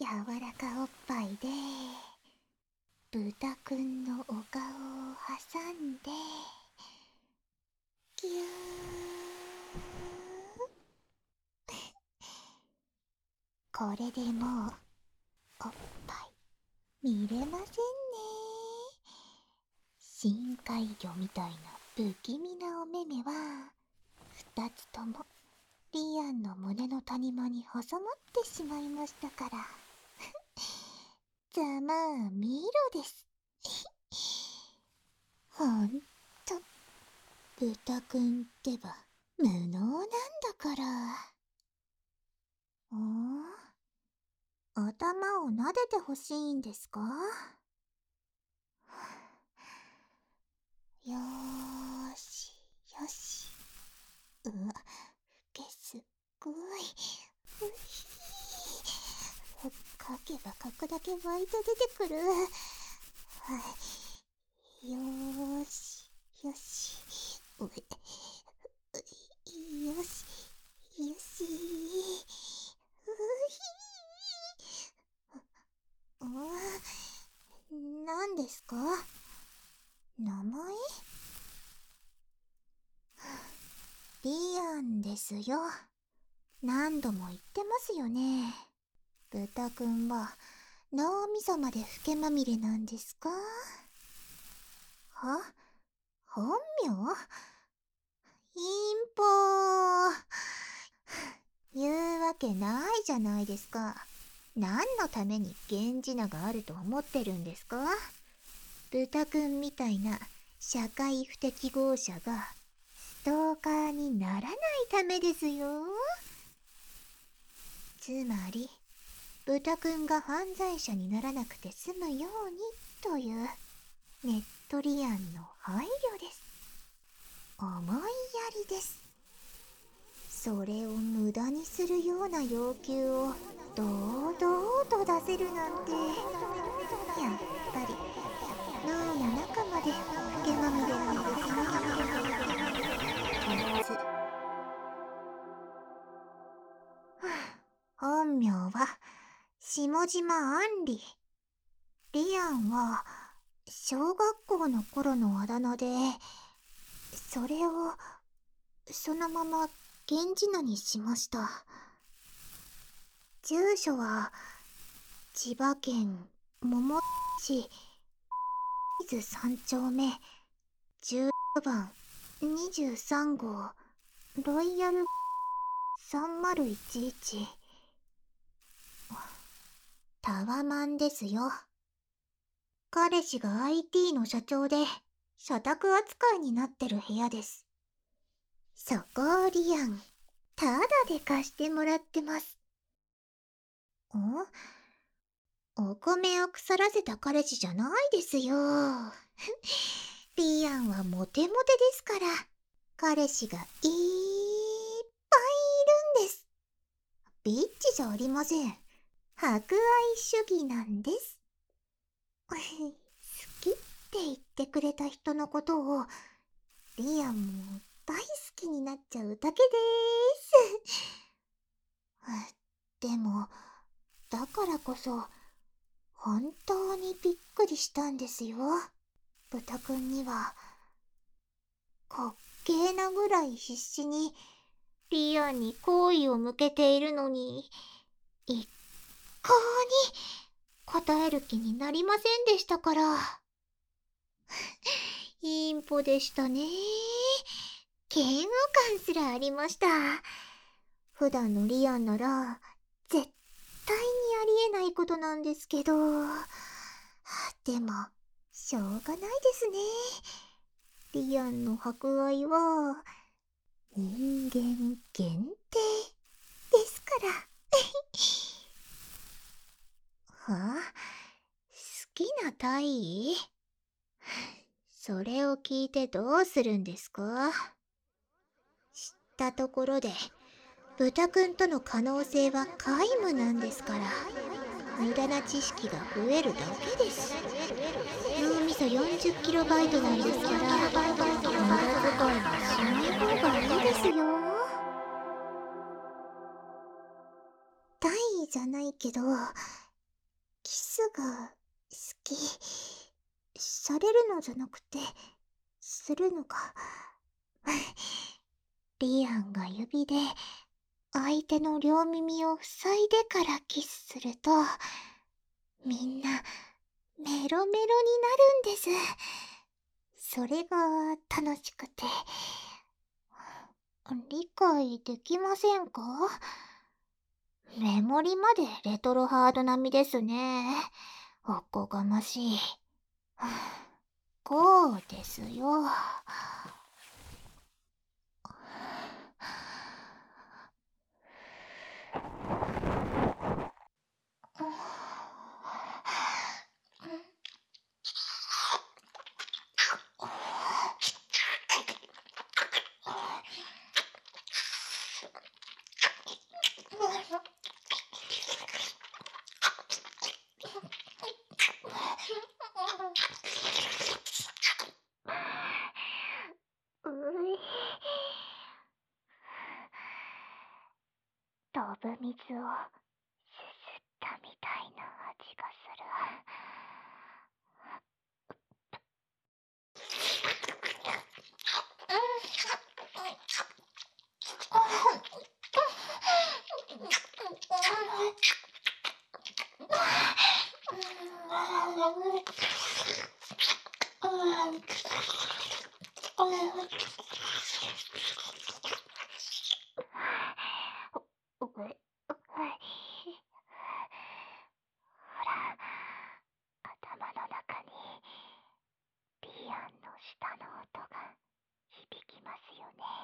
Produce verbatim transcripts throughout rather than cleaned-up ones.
柔らかおっぱいで豚くんのお顔を挟んでぎゅーこれでもうおっぱい見れませんね。深海魚みたいな不気味なお目目は二つともリアンの胸の谷間に挟まってしまいましたからざまあみろです。ほんと豚くんってば無能なんだから。ん？頭を撫でてほしいんですか？よーしよし。うわ、けすっごい。うひー。かけばかくだけ湧いて出てくる。はい。よーしよし。うえ。よしよし。うひー。あ、なんですか？名前？リアンですよ。何度も言ってますよね。豚くんは脳みそまで老けまみれなんですか？は？本名？陰謀。言うわけないじゃないですか。何のために源氏名があると思ってるんですか？豚くんみたいな社会不適合者がストーカーにならないためですよ。つまり豚くんが犯罪者にならなくて済むようにというネットリアンの配慮です。思いやりです。それを無駄にするような要求を堂々と出せるなんて、やっぱり脳の中まで老けまみれなんですね。ケツ。本名は下島杏里。リアンは小学校の頃のあだ名で、それをそのまま源氏名にしました。住所は千葉県桃市水三丁目じゅうろくばんにじゅうさん号ロイヤルさんまるいちいち。タワマンですよ。彼氏が アイティー の社長で社宅扱いになってる部屋です。そこをリアンタダで貸してもらってます。ん？お米を腐らせた彼氏じゃないですよ。リアンはモテモテですから、彼氏がいっぱいいるんです。ビッチじゃありません。博愛主義なんです。好きって言ってくれた人のことをリアンも大好きになっちゃうだけでーす。でもだからこそ本当にびっくりしたんですよ。豚くんには滑稽なぐらい必死にリアンに好意を向けているのに、一向に答える気になりませんでしたから。インポでしたね。嫌悪感すらありました。普段のリアンなら絶対にありえないことなんですけど、でもしょうがないですね。リアンの博愛は人間限定ですから。はあ、好きな体位？それを聞いてどうするんですか？知ったところで豚くんとの可能性は皆無なんですから、無駄な知識が増えるだけです。脳みそ よんじゅっキロバイト なんですから、無駄遣いはしない方がいいですよ。大意じゃないけど、 キスが好き。されるのじゃなくて、するのが。リアンが指で相手の両耳を塞いでからキスすると、みんなメロメロになるんです。それが楽しくて。理解できませんか？メモリまでレトロハード並みですね。おこがましい。こうですよ。飛ぶ水をすすったみたいな味がする。頭の中にリアンの舌の音が響きますよね。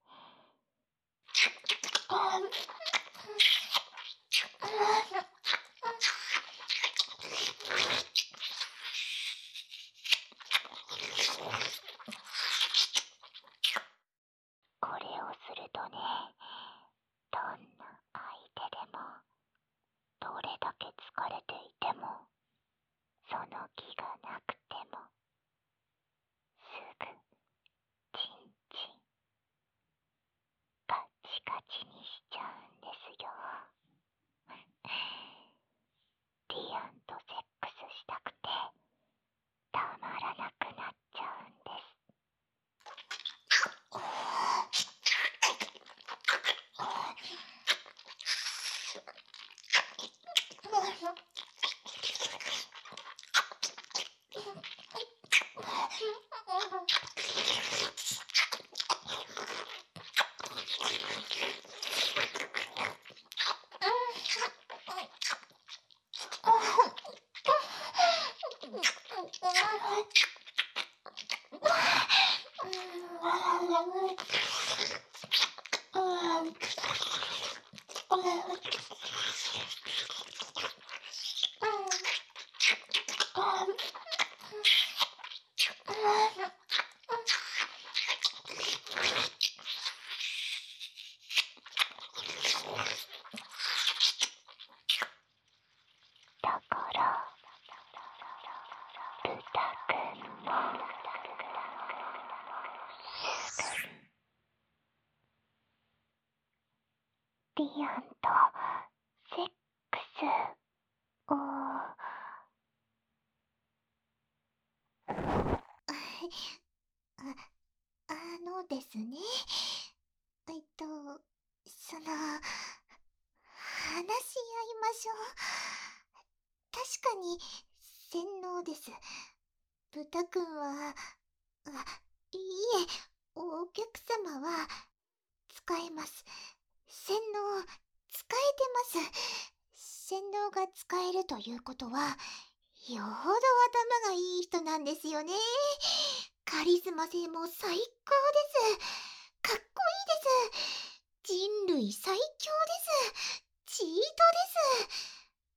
これをするとね、どんな相手でも、どれだけ疲れていても、その気がなくても、すぐチンチンガチガチにしちゃうんですよ。リアンとセックスしたくてたまらなくなっちゃうんです。だからブタくんもリアンとセックスをあ、あのですね、えっと、その、話し合いましょう。確かに、洗脳です。豚くんは、あ、いいえ、お客様は、使えます。洗脳、使えてます。洗脳が使えるということは、よほど頭がいい人なんですよね。カリスマ性も最高です。かっこいいです。人類最強です。チートです。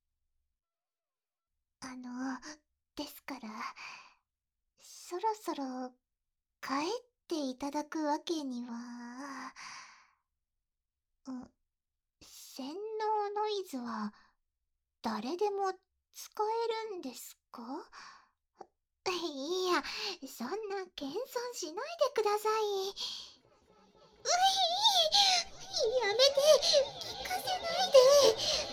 あの、ですから、そろそろ帰っていただくわけには、う洗脳ノイズは誰でも使えるんですか？いや、そんな謙遜しないでください。うい、やめて、聞かせないで。